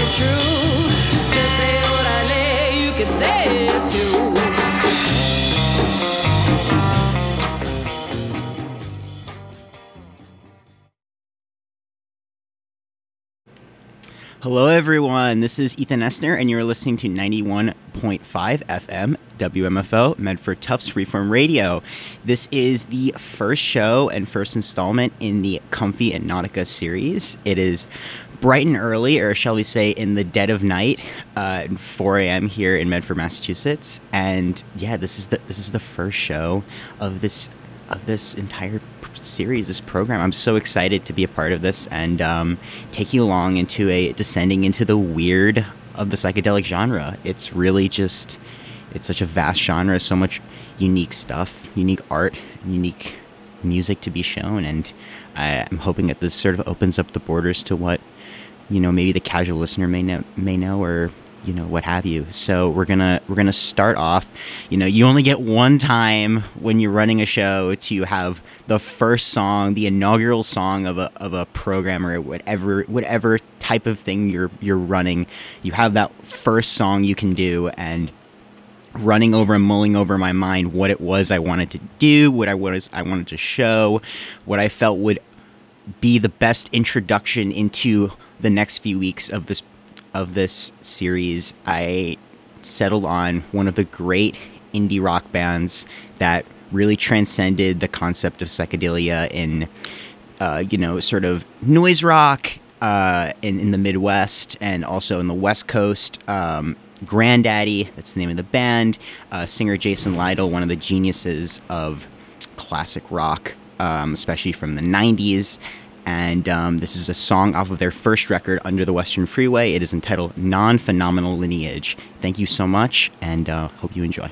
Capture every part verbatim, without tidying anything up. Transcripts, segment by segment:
it true. Just say orale, you can say it too. Hello, everyone. This is Ethan Esner, and you're listening to ninety-one point five F M W M F O, Medford Tufts Freeform Radio. This is the first show and first installment in the Comfy and Nautica series. It is bright and early, or shall we say in the dead of night, uh, at four a.m. here in Medford, Massachusetts. And yeah, this is the this is the first show of this of this entire series, this program. I'm so excited to be a part of this and um, take you along into a descending into the weird of the psychedelic genre. It's really just, it's such a vast genre, so much unique stuff, unique art, unique music to be shown, and I, I'm hoping that this sort of opens up the borders to what, you know, maybe the casual listener may know, may know, or you know, what have you. So we're gonna we're gonna start off. You know, you only get one time when you're running a show to have the first song, the inaugural song of a of a program or whatever whatever type of thing you're you're running. You have that first song you can do, and running over and mulling over in my mind what it was I wanted to do, what I was I wanted to show, what I felt would be the best introduction into the next few weeks of this of this series. I settled on one of the great indie rock bands that really transcended the concept of psychedelia in, uh, you know, sort of noise rock uh, in, in the Midwest and also in the West Coast. Um, Grandaddy, that's the name of the band. Uh, singer Jason Lytle, one of the geniuses of classic rock, um, especially from the nineties. And um, this is a song off of their first record, Under the Western Freeway. It is entitled Non-Phenomenal Lineage. Thank you so much, and uh, hope you enjoy.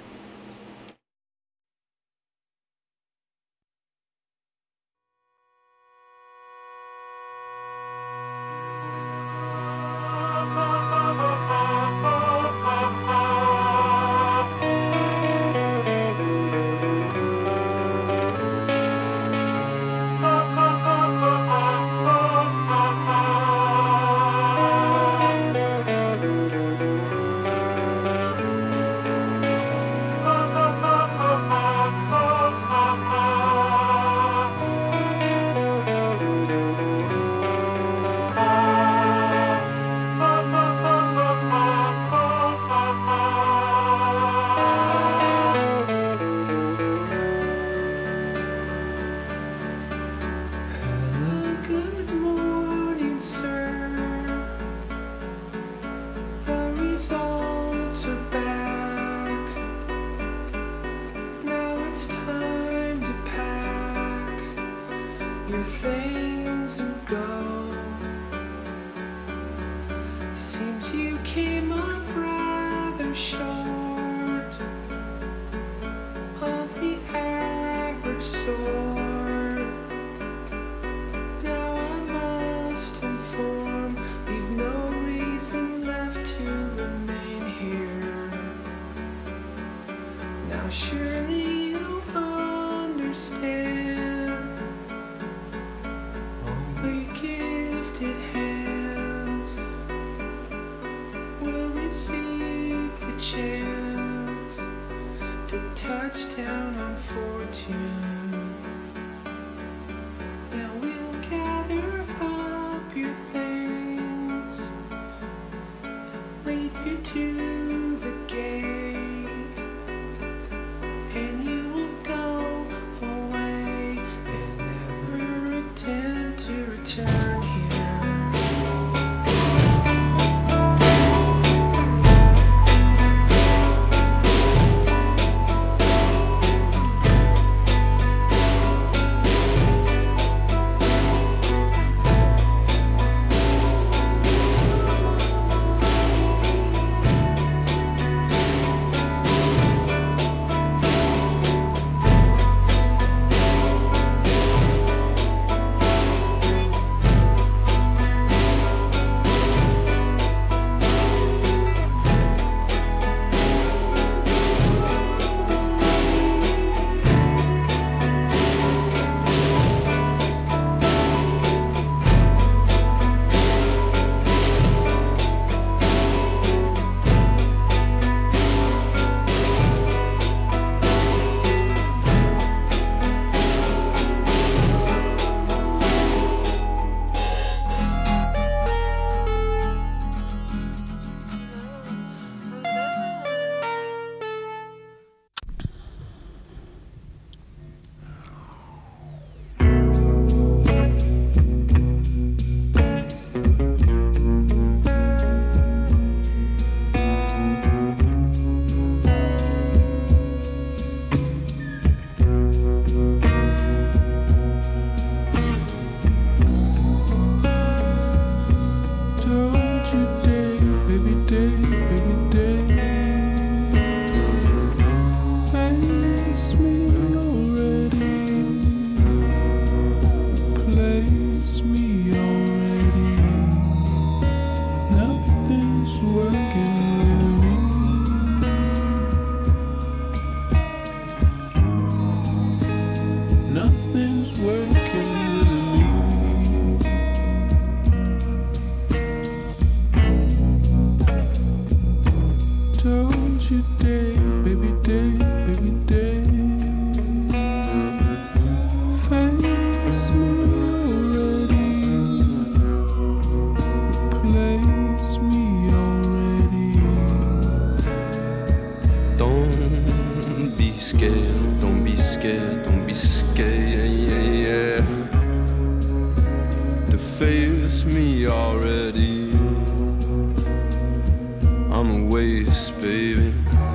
place, baby,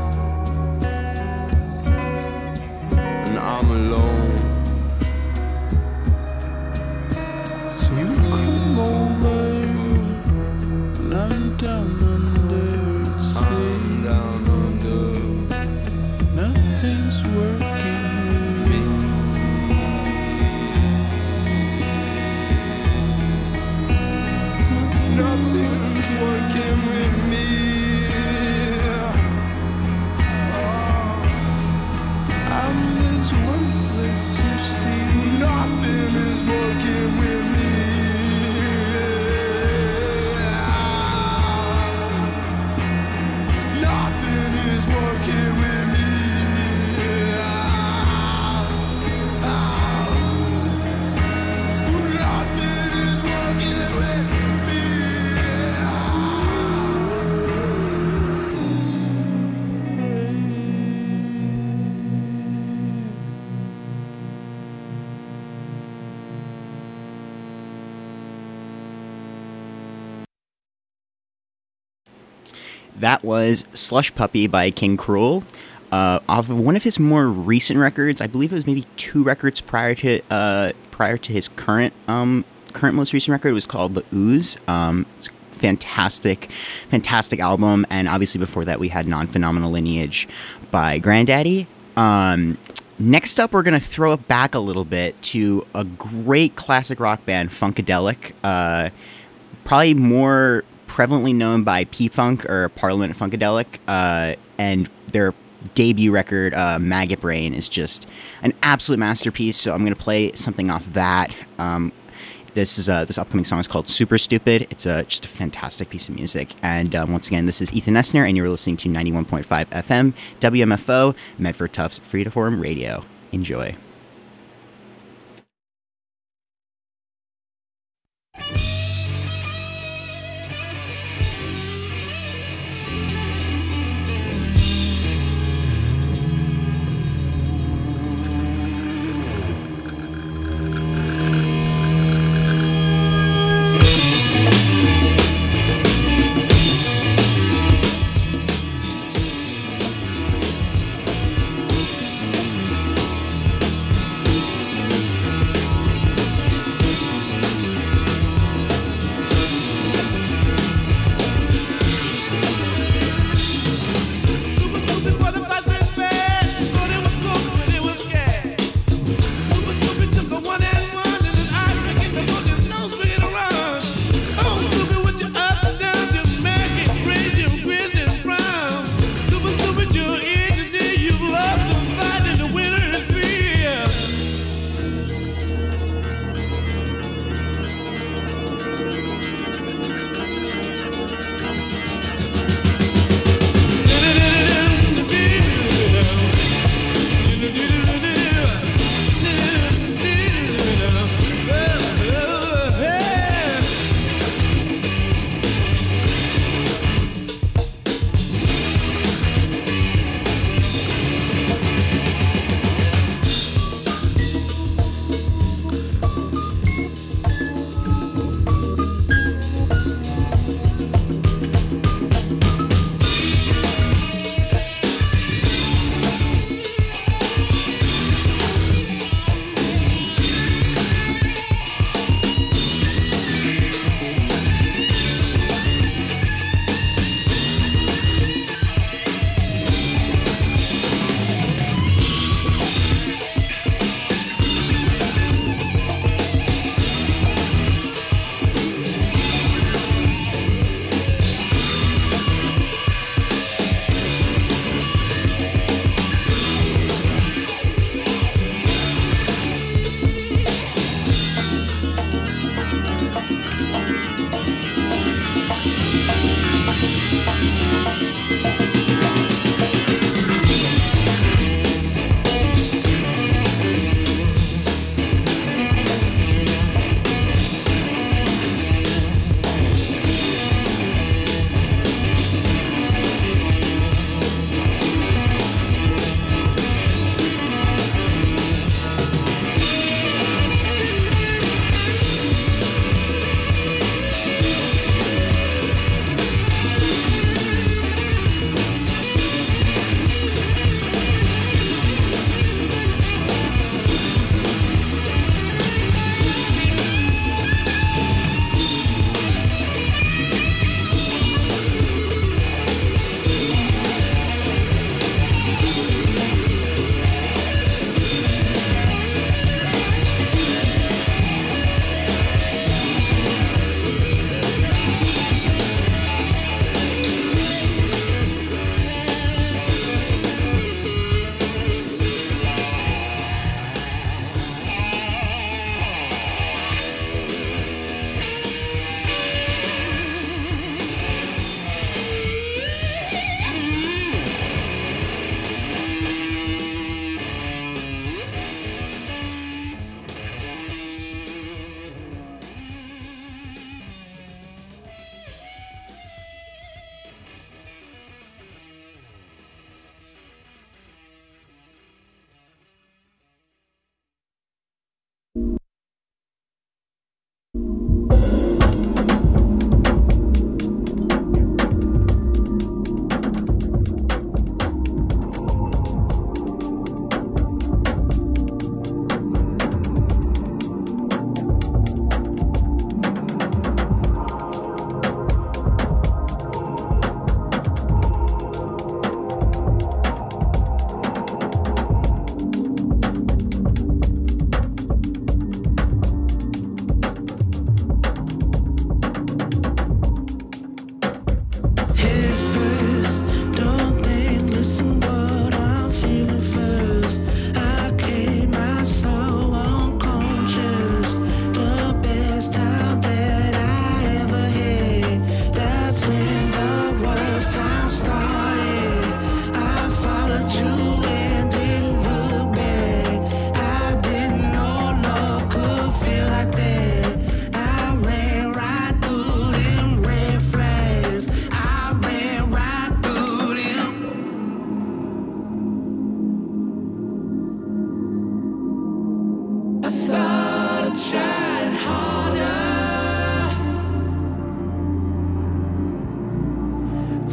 and I'm alone. So you come over, and I'm down under, say, I'm down under. Nothing's working with me. Nothing's working with me. I'm as worthless, you see. Nothing is working with me. Nothing is working with me. Nothing is working with me. That was Slush Puppy by King Cruel, uh, off of one of his more recent records. I believe it was maybe two records prior to uh, prior to his current um, current most recent record. It was called The Ooze. Um, it's a fantastic, fantastic album. And obviously before that we had Non-Phenomenal Lineage by Grandaddy. Um, next up, we're going to throw it back a little bit to a great classic rock band, Funkadelic. Uh, probably more prevalently known by P-Funk or Parliament Funkadelic, uh, and their debut record, uh, Maggot Brain, is just an absolute masterpiece. So I'm going to play something off that. Um, this is uh, this upcoming song is called Super Stupid. It's uh, just a fantastic piece of music. And um, once again, this is Ethan Essner, and you're listening to ninety-one point five F M, W M F O, Medford Tufts Freeform Radio. Enjoy.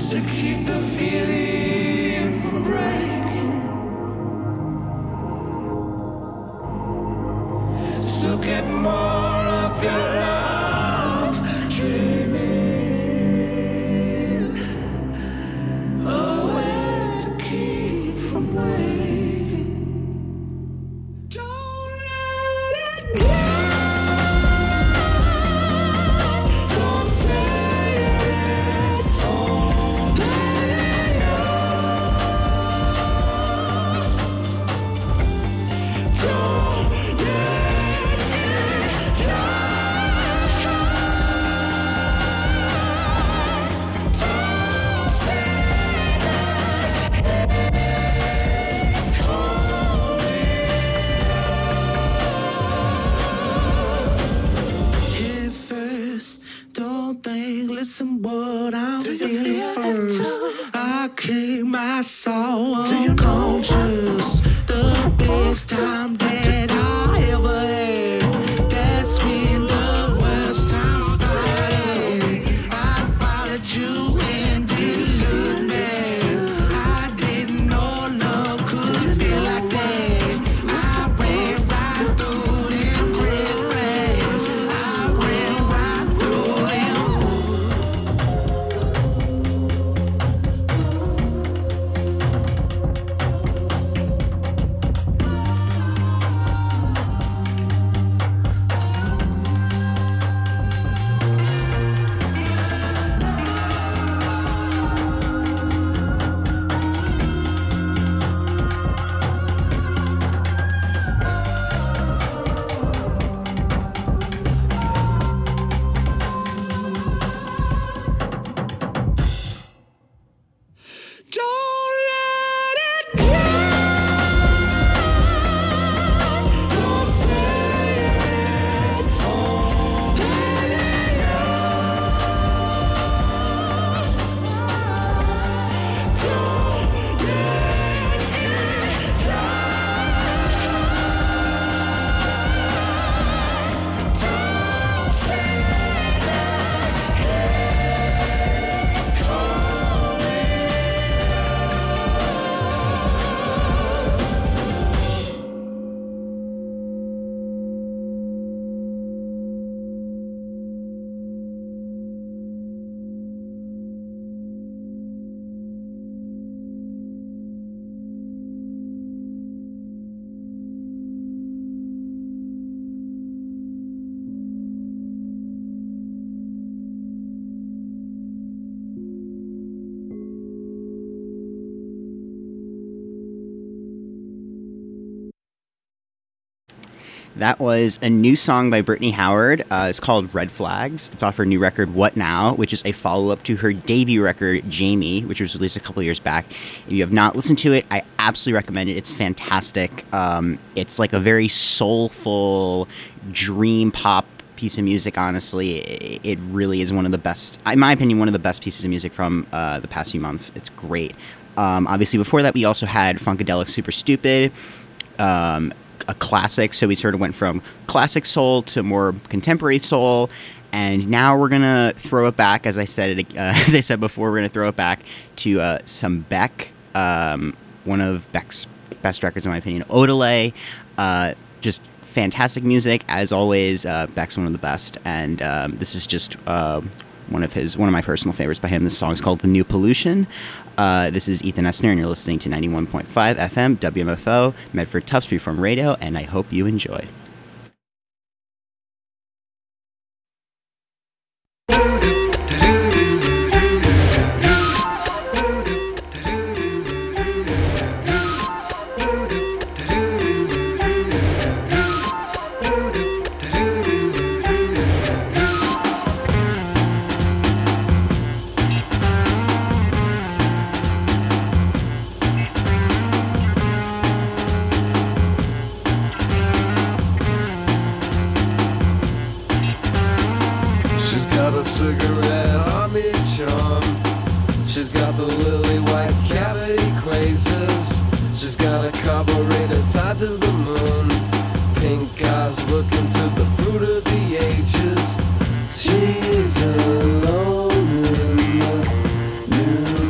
to keep the feeling from breaking. So get more of your love, dreaming a way to keep from waiting. Don't let it go. Don't say it. Don't let it go. Don't let it die. Don't say it's holding. Hit first, don't think, listen what I'm feeling first. I came, I saw unconscious, the best time that I ever had. That's when the worst time started. I followed you and didn't look back. I didn't know love could feel like that. I ran right through them red flags. I ran right through them. Don't let it go. Don't say it. Don't let it go. Don't let it die. Don't say it's holding. That was a new song by Brittany Howard. Uh, it's called Red Flags. It's off her new record, What Now, which is a follow-up to her debut record, Jamie, which was released a couple years back. If you have not listened to it, I absolutely recommend it. It's fantastic. Um, it's like a very soulful, dream pop piece of music, honestly. It, it really is one of the best, in my opinion, one of the best pieces of music from uh, the past few months. It's great. Um, obviously, before that, we also had Funkadelic Super Stupid, um, a classic. So we sort of went from classic soul to more contemporary soul, and now we're gonna throw it back. As I said, it, uh, as I said before, we're gonna throw it back to uh, some Beck, um, one of Beck's best records in my opinion. Odelay, uh, just fantastic music as always. Uh, Beck's one of the best, and um, this is just uh, one of his one of my personal favorites by him. This song is called "The New Pollution." Uh, this is Ethan Esner, and you're listening to ninety-one point five F M W M F O, Medford Tufts Freeform Radio, and I hope you enjoy. Cigarette on each arm. She's got the lily white cavity crazes. She's got a carburetor tied to the moon. Pink eyes looking to the fruit of the ages. She's alone in the new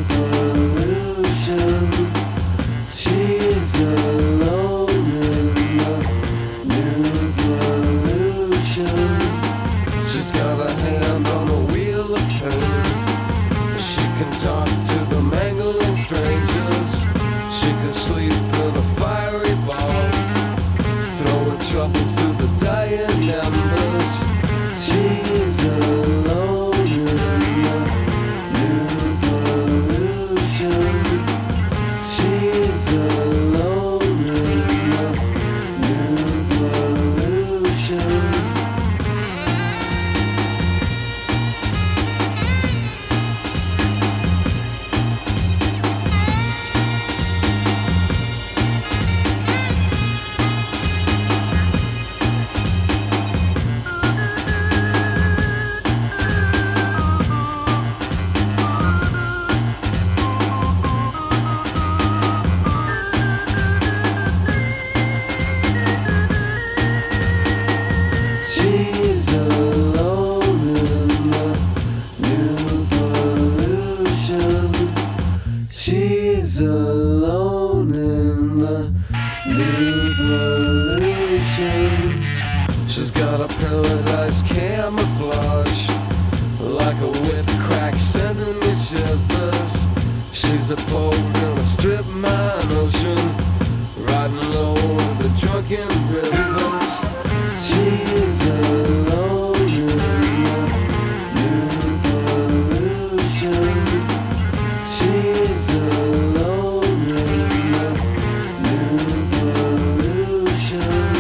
She's alone in the new pollution. She's got a paradise camouflage, like a whipped crack sending me shivers. She's a boat in a strip mine ocean, riding low on the drunken rivers. She's alone in the new pollution. She's alone in the new pollution.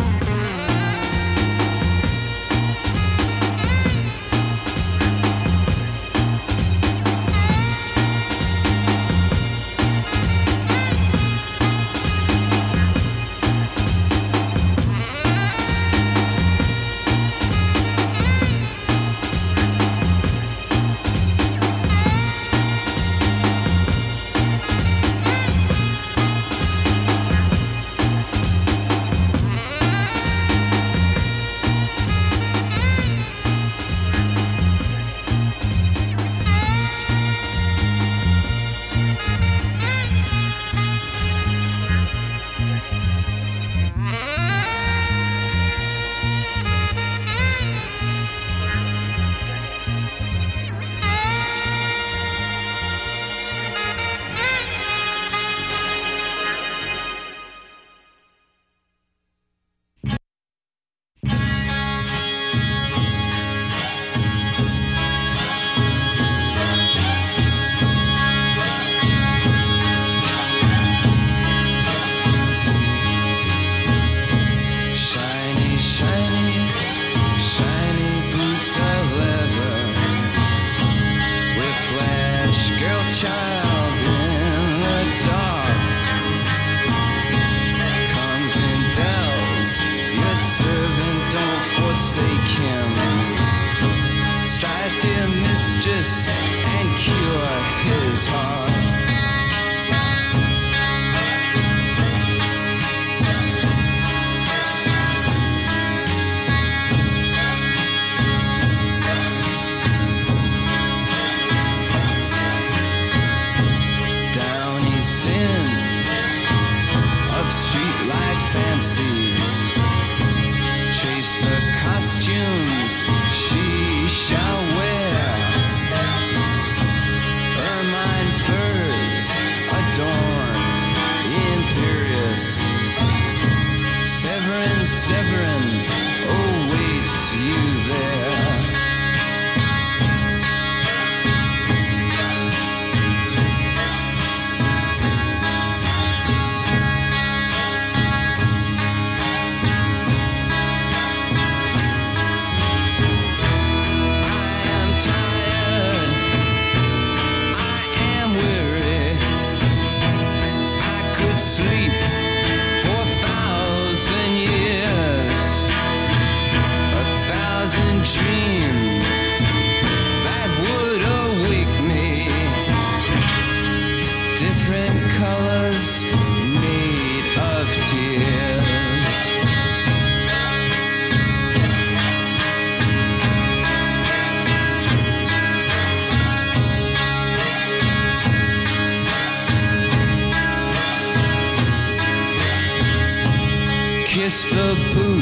Kiss the boot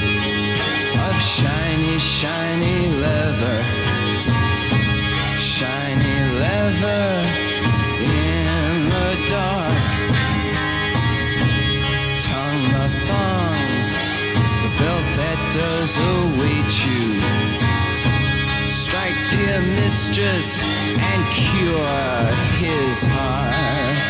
of shiny, shiny leather, shiny leather in the dark. Tongue the thongs, the belt that does await you. Strike, dear mistress, and cure his heart.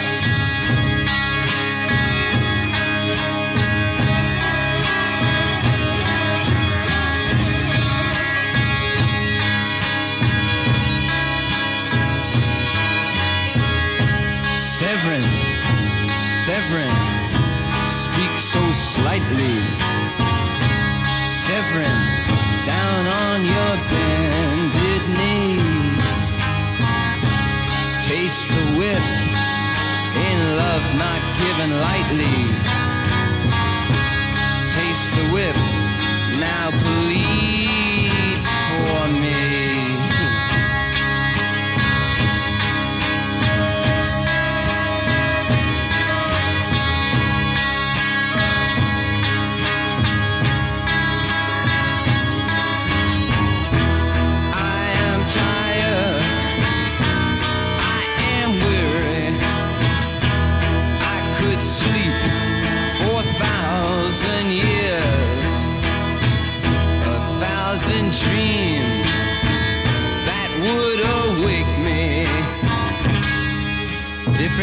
Severin, Severin, speak so slightly. Severin, down on your bended knee. Taste the whip, in love not given lightly. Taste the whip, now bleed for me.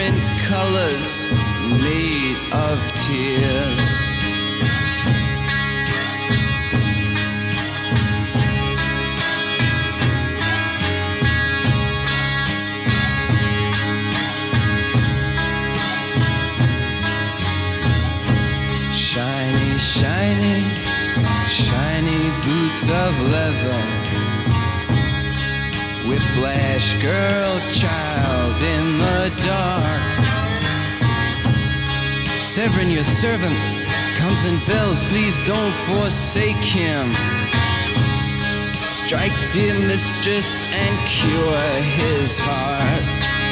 different colors made of tears. Shiny, shiny, shiny boots of leather. Whiplash girl, child in the dark. Severin, your servant, comes and bells. Please don't forsake him. Strike, dear mistress, and cure his heart.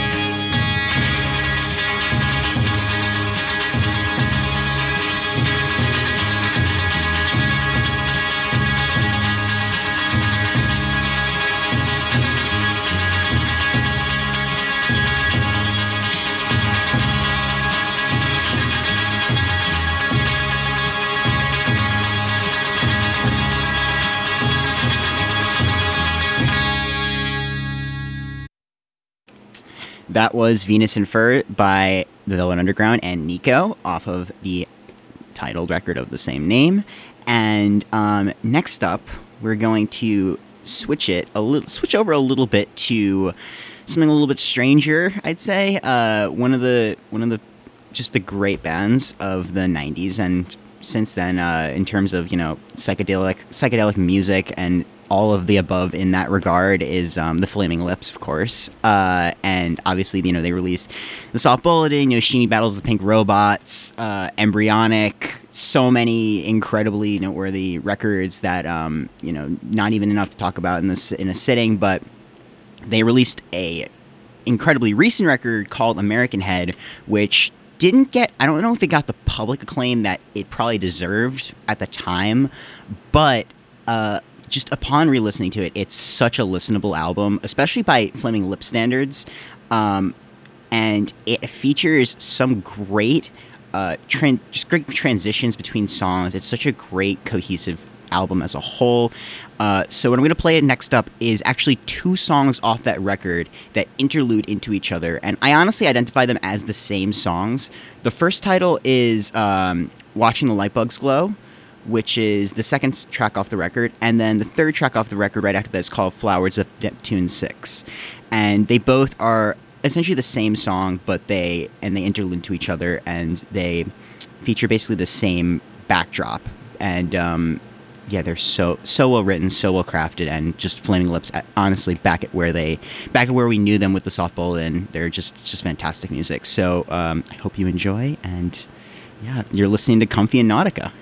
That was Venus and Fur by the Velvet Underground and Nico off of the titled record of the same name. And um, next up, we're going to switch it a little, switch over a little bit to something a little bit stranger, I'd say. Uh, one of the one of the just the great bands of the nineties, and since then, uh, in terms of you know psychedelic psychedelic music and all of the above in that regard is um, the Flaming Lips, of course. Uh, and obviously, you know, they released The Soft Bulletin, Yoshimi Battles the Pink Robots, uh, Embryonic, so many incredibly noteworthy records that, um, you know, not even enough to talk about in this in a sitting, but they released a incredibly recent record called American Head, which didn't get, I don't know if it got the public acclaim that it probably deserved at the time, but, uh, just upon re-listening to it, it's such a listenable album, especially by Flaming Lip standards, um, and it features some great, uh, tran- just great transitions between songs. It's such a great, cohesive album as a whole. Uh, so what I'm going to play it next up is actually two songs off that record that interlude into each other, and I honestly identify them as the same songs. The first title is um, Watching the Lightbugs Glow, which is the second track off the record, and then the third track off the record right after that is called Flowers of Neptune six. And they both are essentially the same song, but they, and they interlude into each other, and they feature basically the same backdrop. And, um, yeah, they're so, so well written, so well crafted, and just Flaming Lips, honestly, back at where they, back at where we knew them with the Soft Bulletin. They're just, just fantastic music. So, um, I hope you enjoy, and yeah, you're listening to Comfy and Nautica.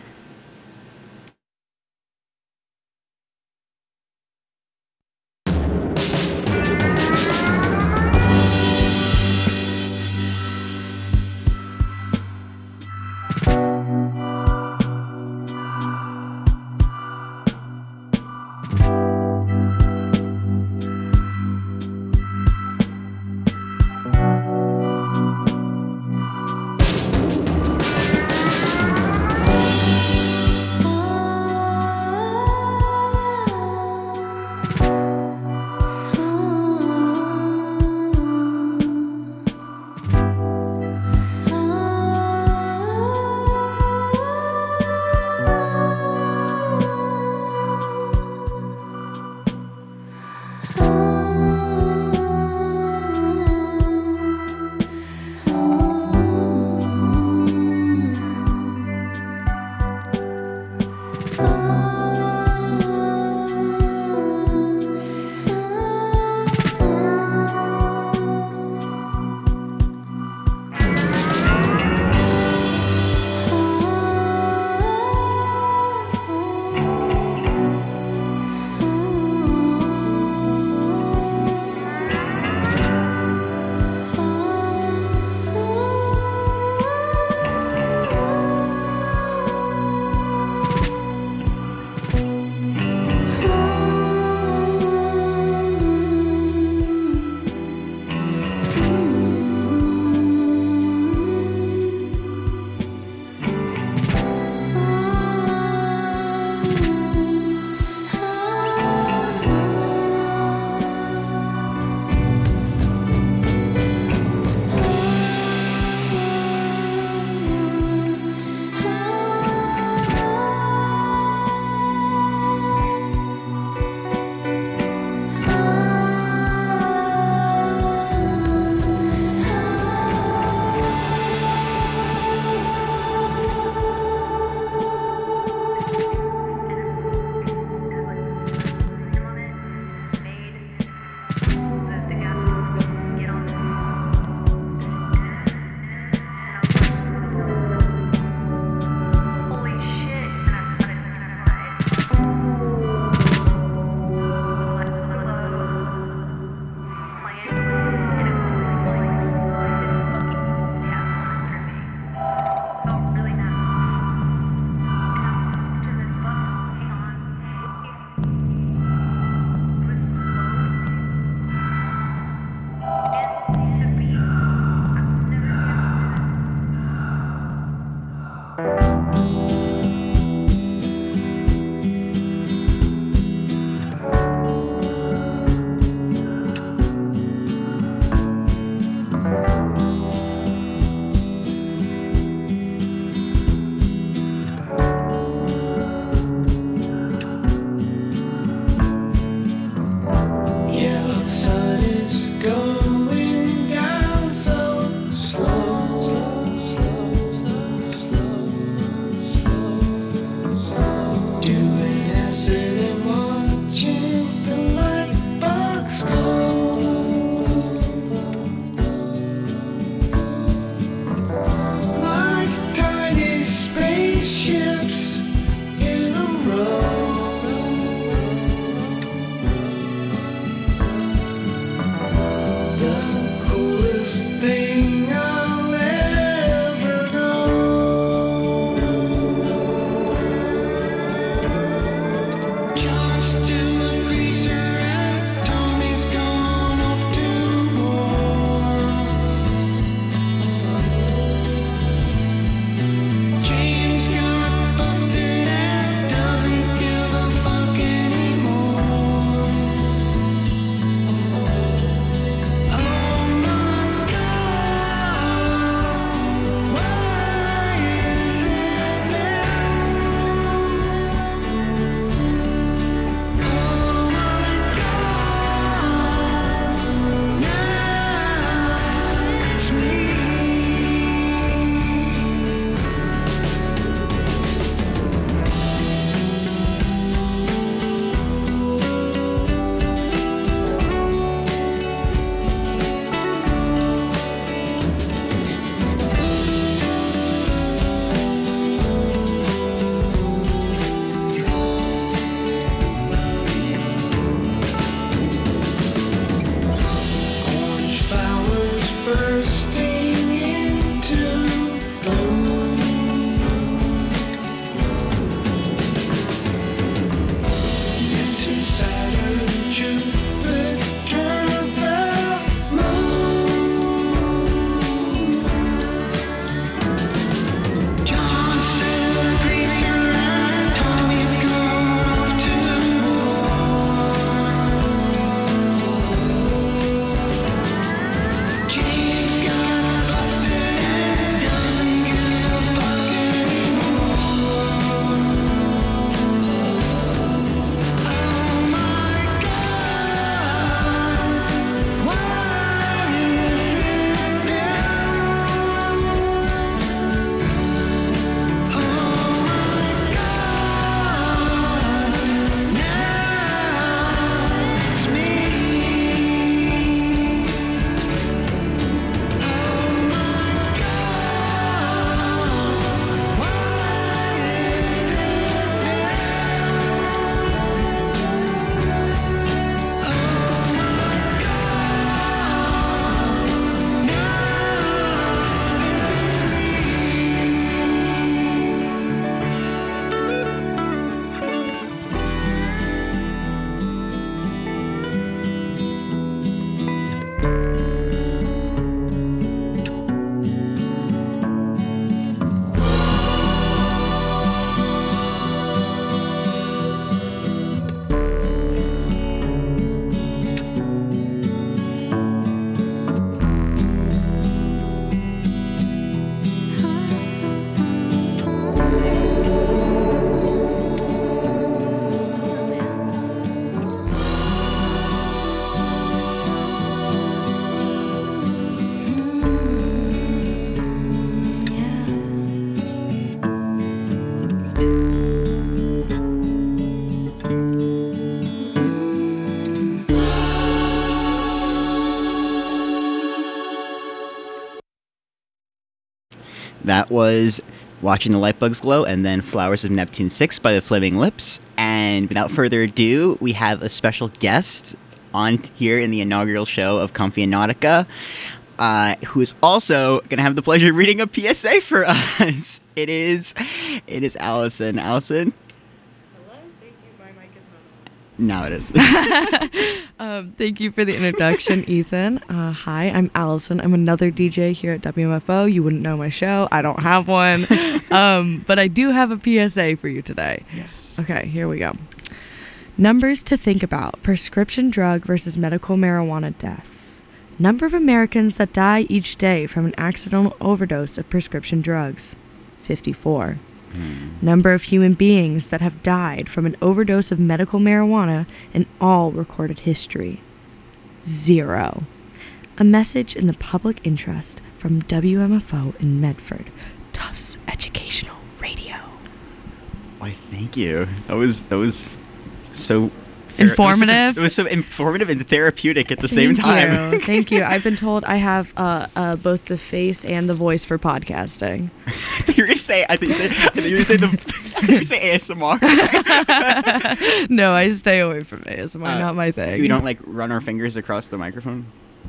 That was Watching the Lightbugs Glow and then Flowers of Neptune six by the Flaming Lips. And without further ado, we have a special guest on here in the inaugural show of Comfy and Nautica, uh, who is also going to have the pleasure of reading a P S A for us. It is, it is Allison. Allison? Hello, thank you. My mic is not on. Now it is. Um, thank you for the introduction, Ethan. Uh, hi, I'm Allison. I'm another D J here at W M F O. You wouldn't know my show. I don't have one. um, but I do have a P S A for you today. Yes. Okay, here we go. Numbers to think about. Prescription drug versus medical marijuana deaths. Number of Americans that die each day from an accidental overdose of prescription drugs. fifty-four. Mm. Number of human beings that have died from an overdose of medical marijuana in all recorded history. Zero. A message in the public interest from W M F O in Medford, Tufts Educational Radio. Why, thank you. That was that was so Informative. It was, so, it was so informative and therapeutic at the same Thank time. you. Thank you. I've been told I have uh, uh, both the face and the voice for podcasting. I think you were gonna say. I think you said. I think you were gonna say the. I think you say A S M R. No, I stay away from A S M R. Uh, not my thing. We don't like run our fingers across the microphone.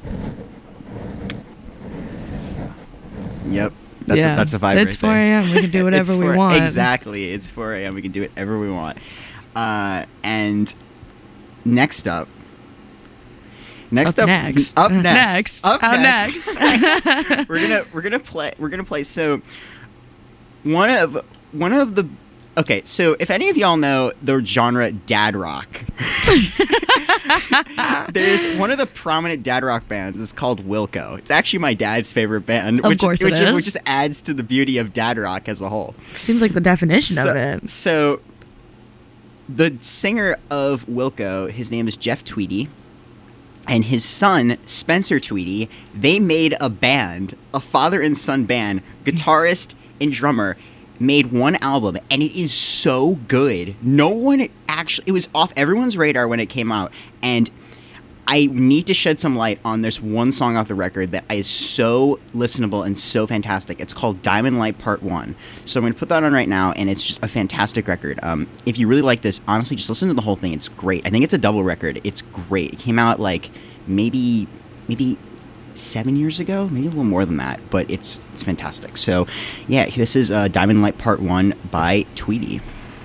Yep. That's yeah, a, that's a vibe. It's right four there. a.m. We can do whatever It's we four want. Exactly. It's four a.m. We can do whatever we want. Uh, and next up. Next up, up. Next. Up Uh, next. Next. Up How next. next? we're gonna we're gonna play we're gonna play so one of one of the okay, so if any of y'all know the genre dad rock, there's one of the prominent dad rock bands is called Wilco. It's actually my dad's favorite band, Of which, course it which, is. which just adds to the beauty of dad rock as a whole. Seems like the definition So, of it. so the singer of Wilco, his name is Jeff Tweedy, and his son, Spencer Tweedy, they made a band, a father and son band, guitarist and drummer, made one album, and it is so good. No one actually, it was off everyone's radar when it came out, and I need to shed some light on this one song off the record that is so listenable and so fantastic. It's called Diamond Light Part one. So I'm going to put that on right now, and it's just a fantastic record. Um, if you really like this, honestly, just listen to the whole thing. It's great. I think it's a double record. It's great. It came out like maybe maybe seven years ago, maybe a little more than that, but it's it's fantastic. So yeah, this is uh, Diamond Light Part one by Tweedy.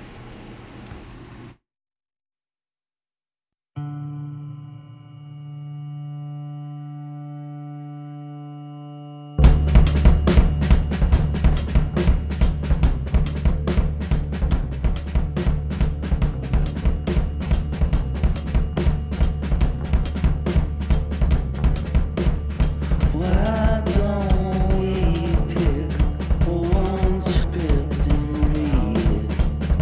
Why don't we pick one script and read it?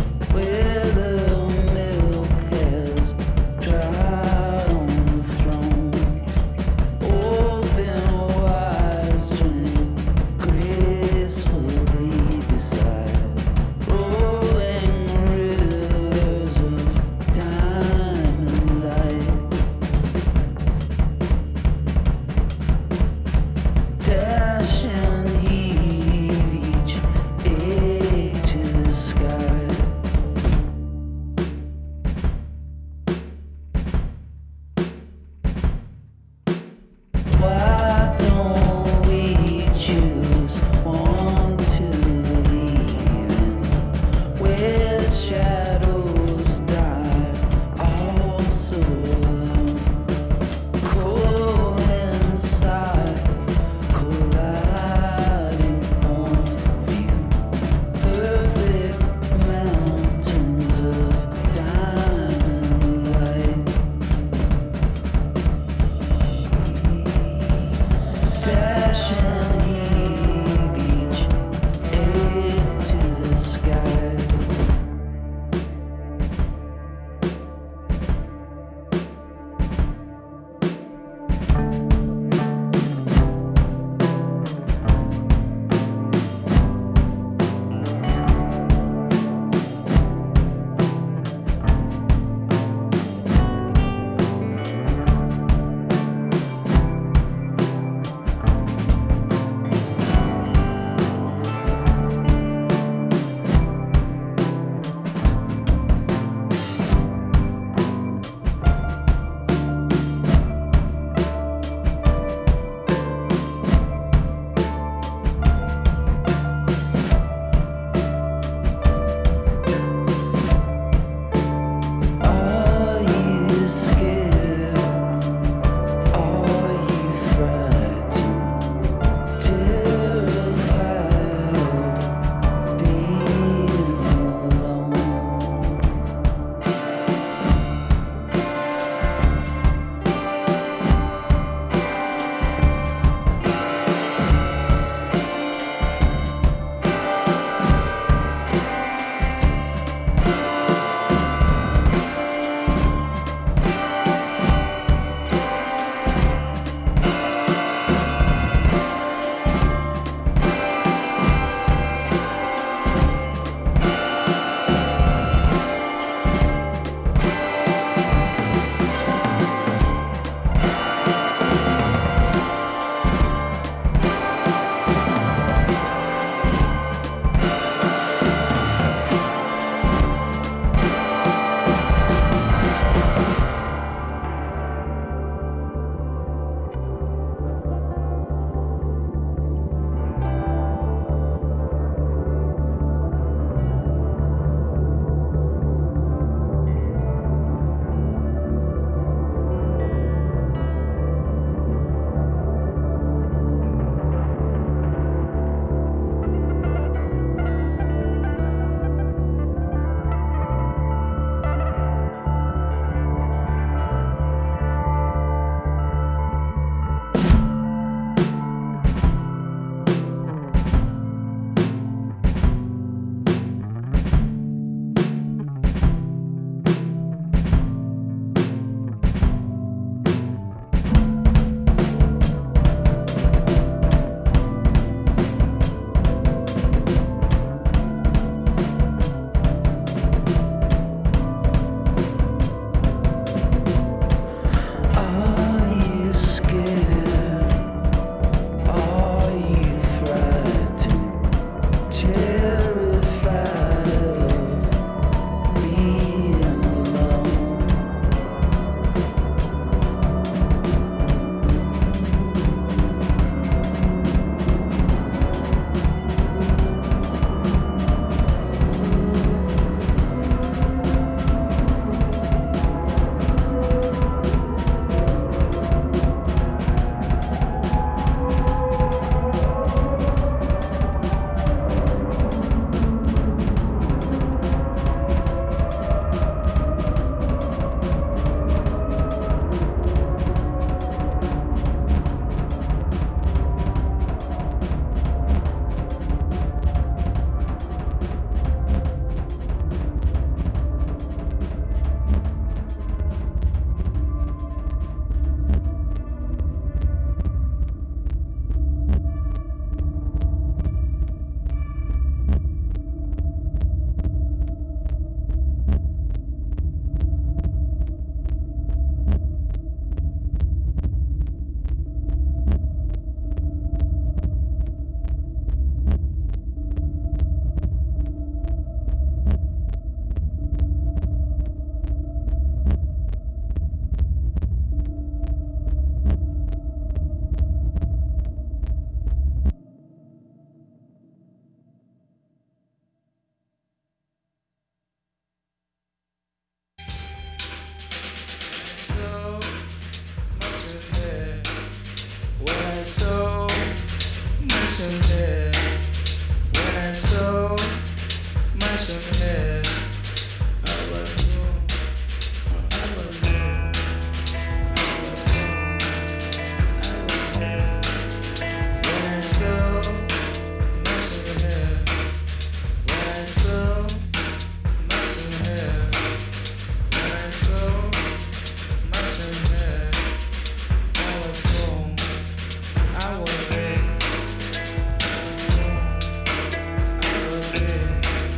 mushroom head. When I saw mushroom head, I was born. I was there. I was born. I was there. When I saw mushroom head. When I saw mushroom head. When I saw mushroom head, I was born. I was there. I was born. I was there.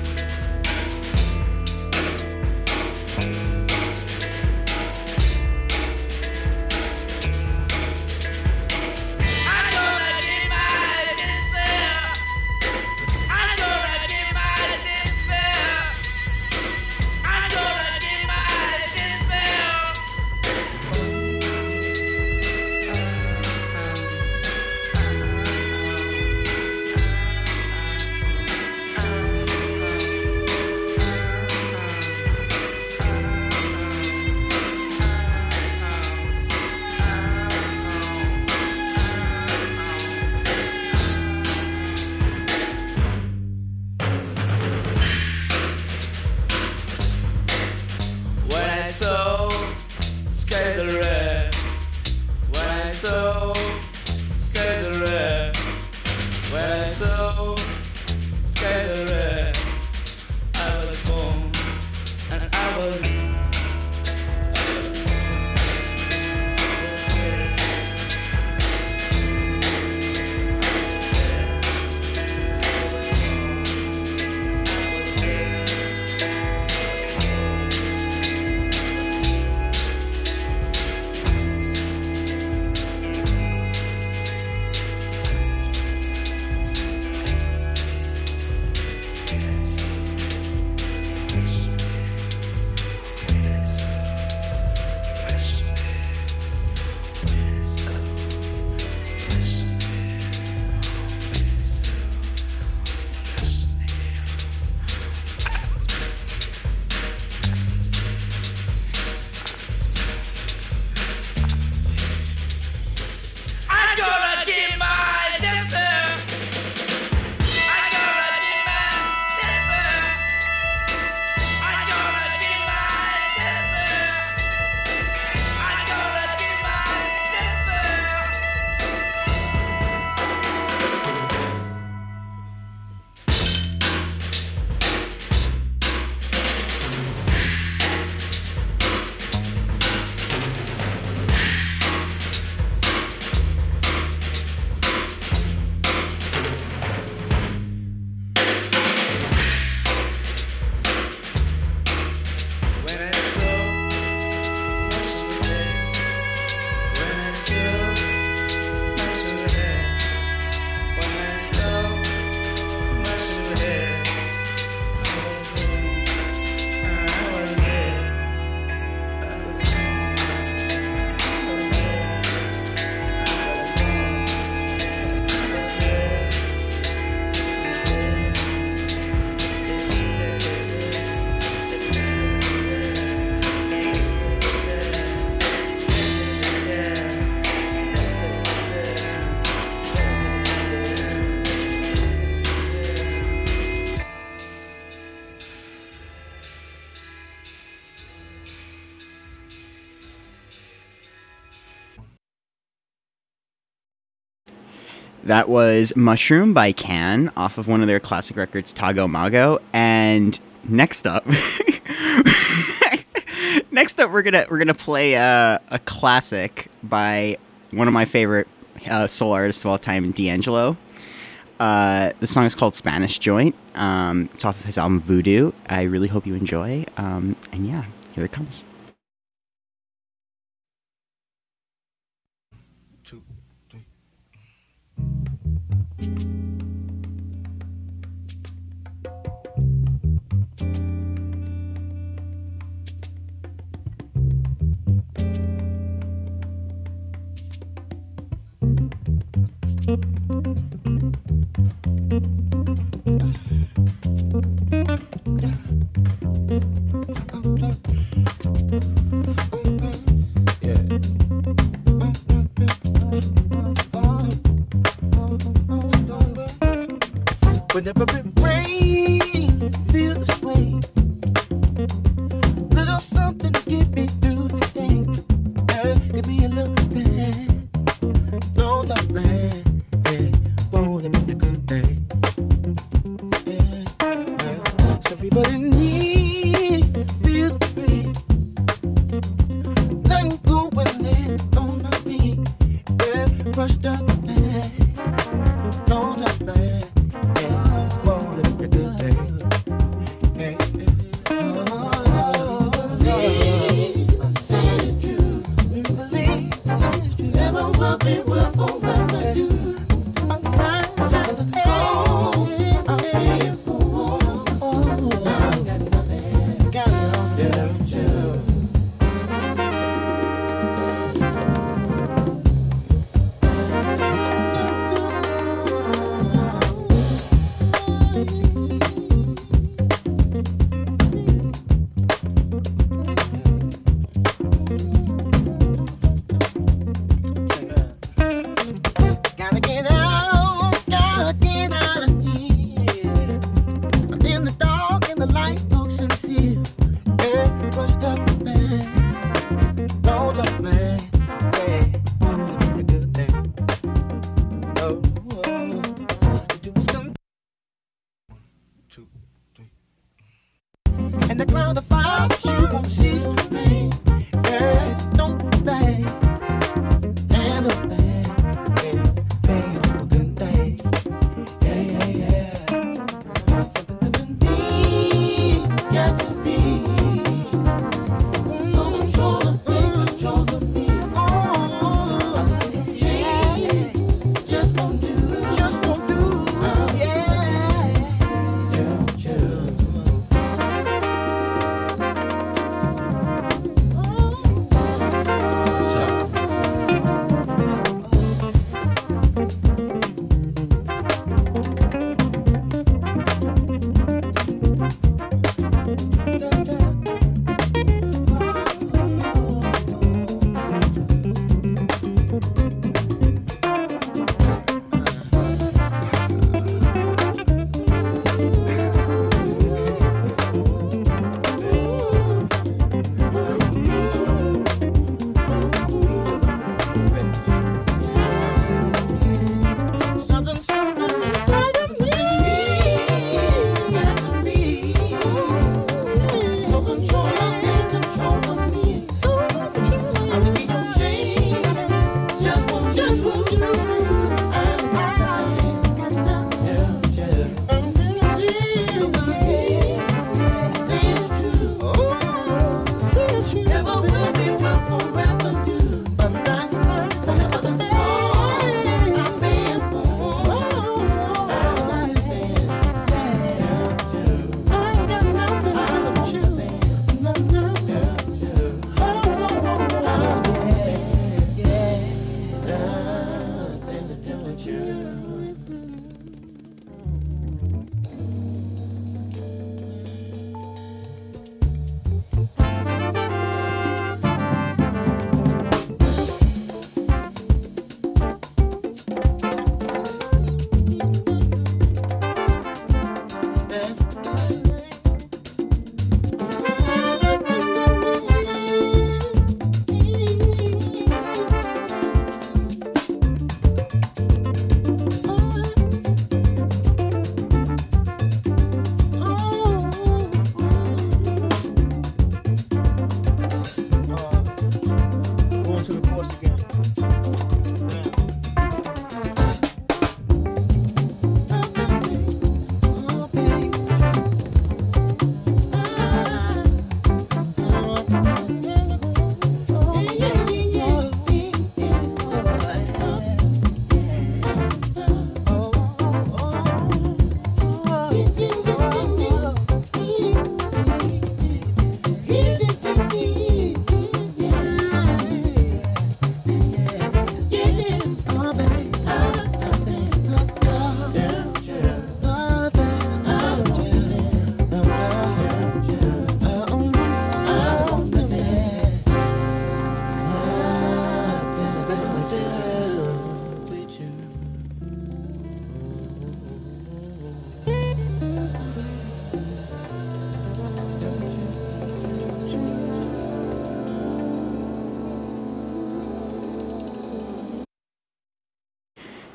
I'm gonna give my despair. I'm gonna give my despair. I'm gonna give my despair. When I saw skies are red, when I saw skies are red, when I saw skies are red, I was born and I was. I was born. I was there. I was born. I was there. I'm gonna give my despair. I'm gonna give my despair. I'm gonna give my despair. I'm gonna give my despair. When I saw mushroom head, when I saw mushroom head, when I saw mushroom head, I was born and I was there. I was born. I was there. I was born. I was there. That was Mushroom by Can off of one of their classic records, Tago Mago. And next up, next up, we're gonna we're gonna play a, a classic by one of my favorite uh, soul artists of all time, D'Angelo. Uh, the song is called Spanish Joint. Um, it's off of his album Voodoo. I really hope you enjoy. Um, and yeah, here it comes. Two, three. Yeah. Whenever it rains, feel this way. Little something to get me through this day. Girl, give me a little thing. Don't stop playing. Hey, won't it be a good day? Yeah, yeah. So everybody needs feel free. Letting go and let on my feet. Yeah, brush the pain. Don't stop playing. Yeah, won't it be a good day? Yeah, yeah. Oh, believe I said it true. Believe I said it true. Never will be will forever do. I'm fine. Oh, I'm paying for. Oh, I got nothing. Got nothing to do.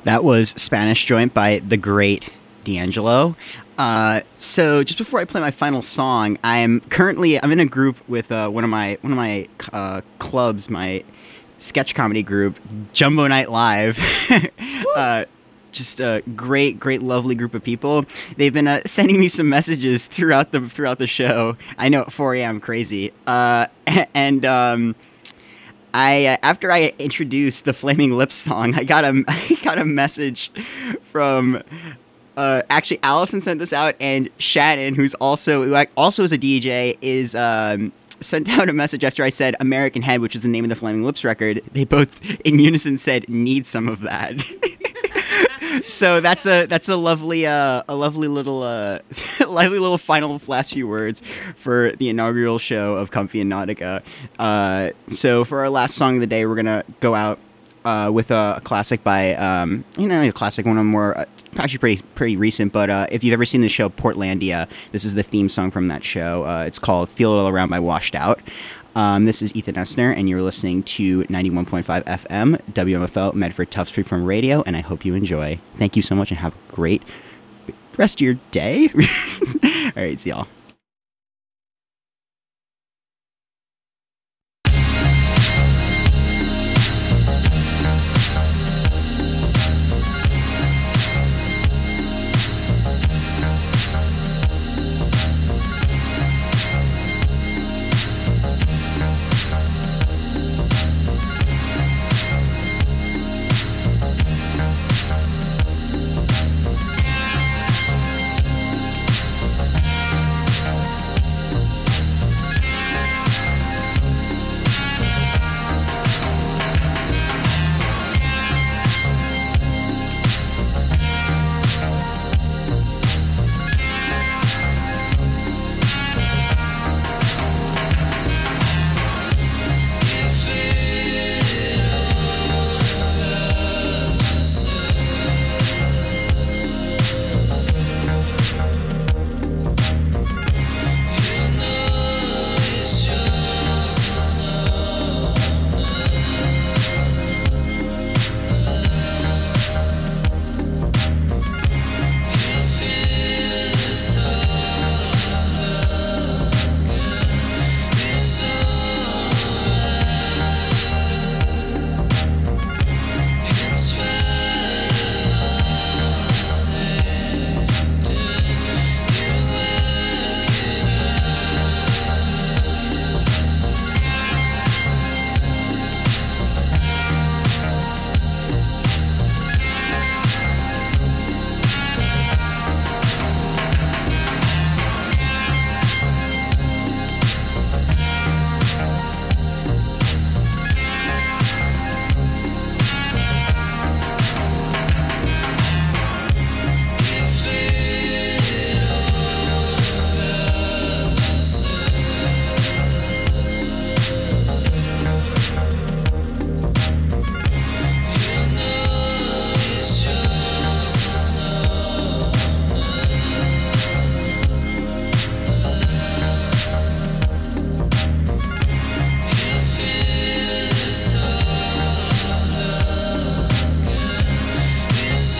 That was Spanish Joint by the great D'Angelo. Uh, so just before I play my final song, I'm currently I'm in a group with uh, one of my one of my uh, clubs, my sketch comedy group, Jumbo Night Live. uh, just a great, great, lovely group of people. They've been uh, sending me some messages throughout the throughout the show. I know at four a.m. crazy, uh, and. Um, I uh, after I introduced the Flaming Lips song, I got a I got a message from uh, actually Allison sent this out, and Shannon, who's also who also is a D J, is um, sent out a message after I said American Head, which is the name of the Flaming Lips record. They both in unison said, "Need some of that." So that's a that's a lovely uh, a lovely little uh, lively little final last few words for the inaugural show of Comfy and Nautica. Uh, so for our last song of the day, we're gonna go out uh, with a, a classic by um, you know a classic one of more uh, actually pretty pretty recent. But uh, if you've ever seen the show Portlandia, this is the theme song from that show. Uh, it's called "Feel It All Around" by Washed Out. Um, this is Ethan Essner, and you're listening to ninety-one point five F M, W M F O, Medford Tufts Freeform Radio, and I hope you enjoy. Thank you so much, and have a great rest of your day. All right, see y'all.